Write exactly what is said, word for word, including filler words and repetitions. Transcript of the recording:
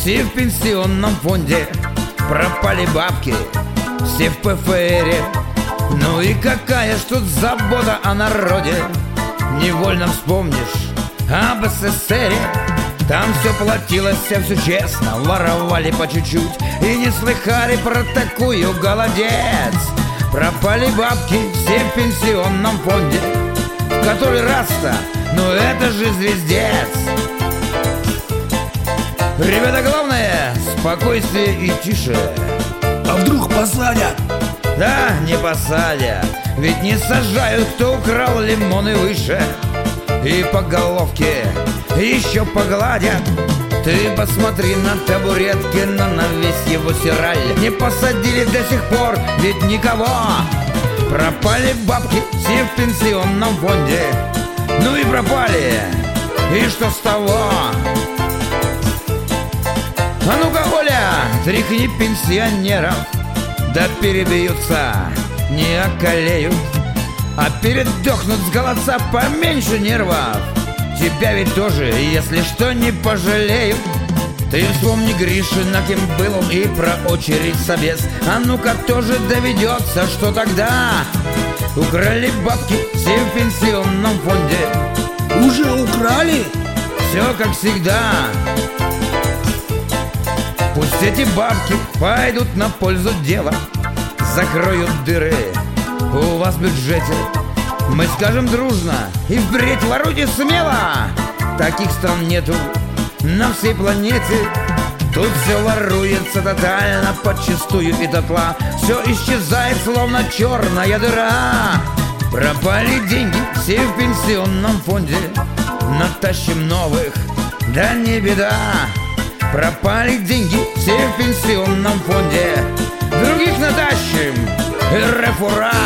все в пенсионном фонде. Пропали бабки, все в ПФРе. Ну и какая ж тут забота о народе. Невольно вспомнишь об СССРе. Там все платилось, все, все честно, воровали по чуть-чуть и не слыхали про такую голодец. Пропали бабки, все в пенсионном фонде. В который раз-то, ну это же звездец. Ребята, главное, спокойствие и тише. А вдруг посадят? Да, не посадят, ведь не сажают, кто украл лимоны выше. И по головке еще погладят. Ты посмотри на табуретки, на, на весь его сираль. Не посадили до сих пор, ведь никого. Пропали бабки, все в пенсионном фонде. Ну и пропали, и что с того? А ну-ка, Оля, тряхни пенсионеров. Да перебьются, не околеют. А передохнут с голодца, поменьше нервов. Тебя ведь тоже, если что, не пожалеют. Ты вспомни Гришина, кем был он, и про очередь собес. А ну-ка тоже доведется, что тогда украли бабки, все в пенсионном фонде. Уже украли? Все как всегда. Пусть эти бабки пойдут на пользу дела, закроют дыры у вас в бюджете. Мы скажем дружно и впредь воруйте смело. Таких стран нету на всей планете. Тут все воруется тотально, подчистую и дотла. Все исчезает, словно черная дыра. Пропали деньги, все в пенсионном фонде. Натащим новых, да не беда. Пропали деньги, все в пенсионном фонде. Других натащим, РФ ура!